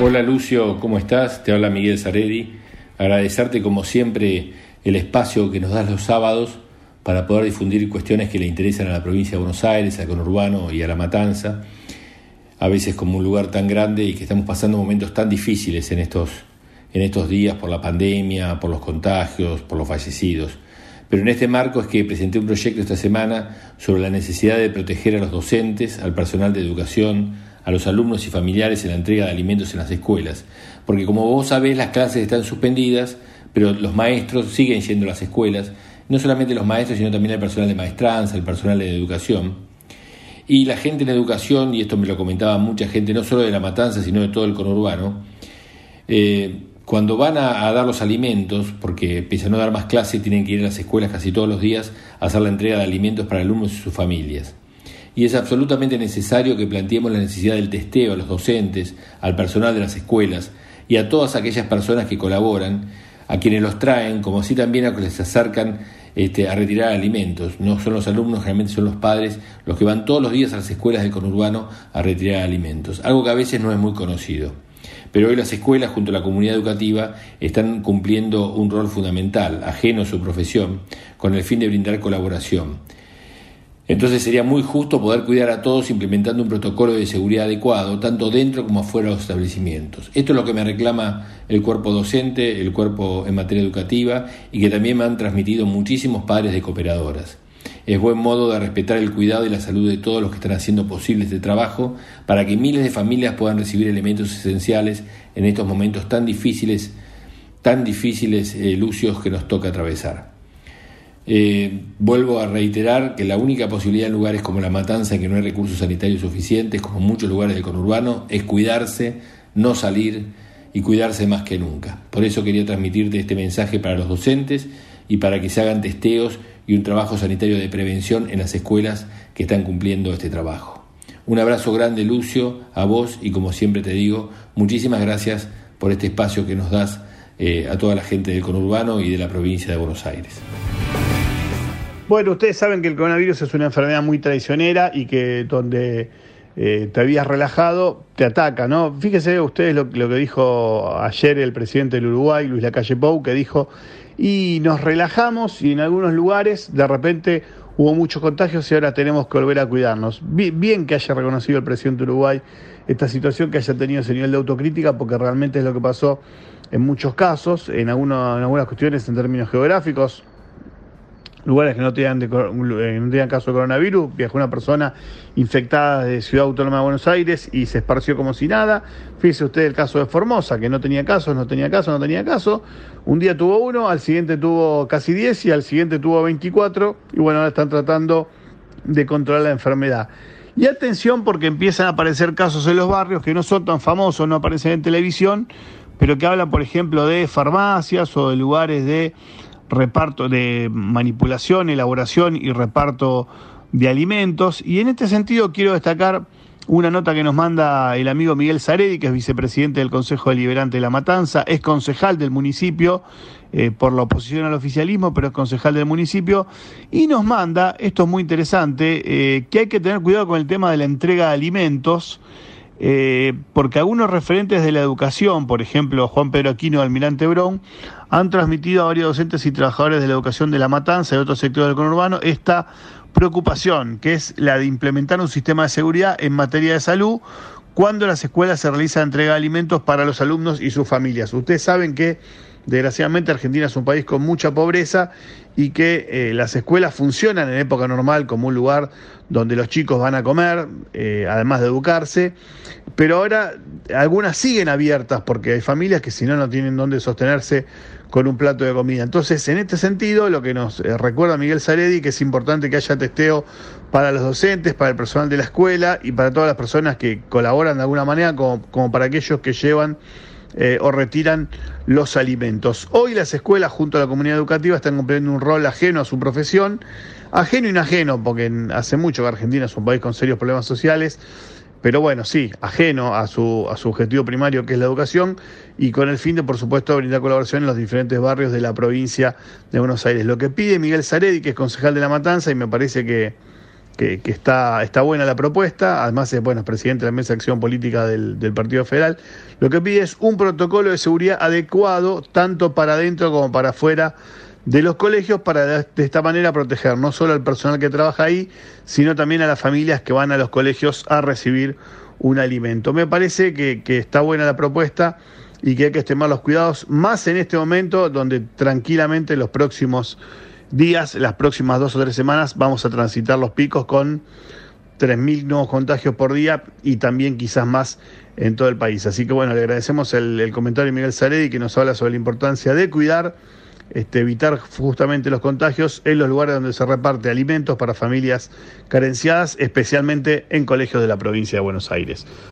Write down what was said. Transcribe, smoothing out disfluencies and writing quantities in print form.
Hola Lucio, ¿cómo estás? Te habla Miguel Saredi. Agradecerte como siempre el espacio que nos das los sábados para poder difundir cuestiones que le interesan a la provincia de Buenos Aires, al conurbano y a La Matanza, a veces como un lugar tan grande y que estamos pasando momentos tan difíciles en estos días por la pandemia, por los contagios, por los fallecidos. Pero en este marco es que presenté un proyecto esta semana sobre la necesidad de proteger a los docentes, al personal de educación, a los alumnos y familiares en la entrega de alimentos en las escuelas. Porque como vos sabés, las clases están suspendidas, pero los maestros siguen yendo a las escuelas, no solamente los maestros, sino también el personal de maestranza, el personal de educación. Y la gente en educación, y esto me lo comentaba mucha gente, no solo de La Matanza, sino de todo el conurbano, cuando van a dar los alimentos, porque pese a no dar más clases, tienen que ir a las escuelas casi todos los días a hacer la entrega de alimentos para alumnos y sus familias. Y es absolutamente necesario que planteemos la necesidad del testeo a los docentes, al personal de las escuelas y a todas aquellas personas que colaboran, a quienes los traen, como así también a quienes se acercan a retirar alimentos. No son los alumnos, generalmente son los padres los que van todos los días a las escuelas del conurbano a retirar alimentos, algo que a veces no es muy conocido. Pero hoy las escuelas, junto a la comunidad educativa, están cumpliendo un rol fundamental, ajeno a su profesión, con el fin de brindar colaboración. Entonces sería muy justo poder cuidar a todos implementando un protocolo de seguridad adecuado, tanto dentro como afuera de los establecimientos. Esto es lo que me reclama el cuerpo docente, el cuerpo en materia educativa, y que también me han transmitido muchísimos padres de cooperadoras. Es buen modo de respetar el cuidado y la salud de todos los que están haciendo posible este trabajo para que miles de familias puedan recibir elementos esenciales en estos momentos tan difíciles, Lucios, que nos toca atravesar. Vuelvo a reiterar que la única posibilidad en lugares como La Matanza, en que no hay recursos sanitarios suficientes, como en muchos lugares del conurbano, es cuidarse, no salir y cuidarse más que nunca. Por eso quería transmitirte este mensaje para los docentes y para que se hagan testeos y un trabajo sanitario de prevención en las escuelas que están cumpliendo este trabajo. Un abrazo grande, Lucio, a vos, y como siempre te digo, muchísimas gracias por este espacio que nos das a toda la gente del conurbano y de la provincia de Buenos Aires. Bueno, ustedes saben que el coronavirus es una enfermedad muy traicionera y que donde te habías relajado te ataca, ¿no? Fíjense ustedes lo que dijo ayer el presidente del Uruguay, Luis Lacalle Pou, que dijo: y nos relajamos y en algunos lugares de repente hubo muchos contagios y ahora tenemos que volver a cuidarnos. Bien que haya reconocido el presidente de Uruguay esta situación, que haya tenido ese nivel de autocrítica, porque realmente es lo que pasó en muchos casos, en algunas cuestiones en términos geográficos. Lugares que no tenían caso de coronavirus, viajó una persona infectada de Ciudad Autónoma de Buenos Aires y se esparció como si nada. Fíjese usted el caso de Formosa, que no tenía caso. Un día tuvo 1, al siguiente tuvo casi 10 y al siguiente tuvo 24. Y bueno, ahora están tratando de controlar la enfermedad. Y atención, porque empiezan a aparecer casos en los barrios que no son tan famosos, no aparecen en televisión, pero que hablan, por ejemplo, de farmacias o de lugares de reparto, de manipulación, elaboración y reparto de alimentos. Y en este sentido quiero destacar una nota que nos manda el amigo Miguel Saredi, que es vicepresidente del Consejo Deliberante de La Matanza, es concejal del municipio por la oposición al oficialismo, pero es concejal del municipio, y nos manda, esto es muy interesante, que hay que tener cuidado con el tema de la entrega de alimentos, porque algunos referentes de la educación, por ejemplo Juan Pedro Aquino de Almirante Brown, han transmitido a varios docentes y trabajadores de la educación de La Matanza y de otros sectores del conurbano esta preocupación, que es la de implementar un sistema de seguridad en materia de salud cuando en las escuelas se realiza entrega de alimentos para los alumnos y sus familias. Ustedes saben que desgraciadamente Argentina es un país con mucha pobreza y que las escuelas funcionan en época normal como un lugar donde los chicos van a comer, además de educarse, pero ahora algunas siguen abiertas porque hay familias que si no tienen dónde sostenerse con un plato de comida. Entonces, en este sentido, lo que nos recuerda Miguel Saredi, que es importante que haya testeo para los docentes, para el personal de la escuela y para todas las personas que colaboran de alguna manera, como para aquellos que llevan o retiran los alimentos. Hoy las escuelas junto a la comunidad educativa están cumpliendo un rol ajeno a su profesión, ajeno y no ajeno, porque hace mucho que Argentina es un país con serios problemas sociales, pero bueno, sí, ajeno a su objetivo primario, que es la educación, y con el fin de, por supuesto, brindar colaboración en los diferentes barrios de la provincia de Buenos Aires. Lo que pide Miguel Saredi, que es concejal de La Matanza, y me parece que que está buena la propuesta. Además es presidente de la Mesa de Acción Política del Partido Federal. Lo que pide es un protocolo de seguridad adecuado tanto para adentro como para afuera de los colegios, para de esta manera proteger no solo al personal que trabaja ahí, sino también a las familias que van a los colegios a recibir un alimento. Me parece que está buena la propuesta y que hay que extremar los cuidados, más en este momento donde tranquilamente los próximos días, las próximas 2 o 3 semanas, vamos a transitar los picos con 3.000 nuevos contagios por día y también quizás más en todo el país. Así que le agradecemos el comentario de Miguel Saredi, que nos habla sobre la importancia de cuidar, evitar justamente los contagios en los lugares donde se reparte alimentos para familias carenciadas, especialmente en colegios de la provincia de Buenos Aires.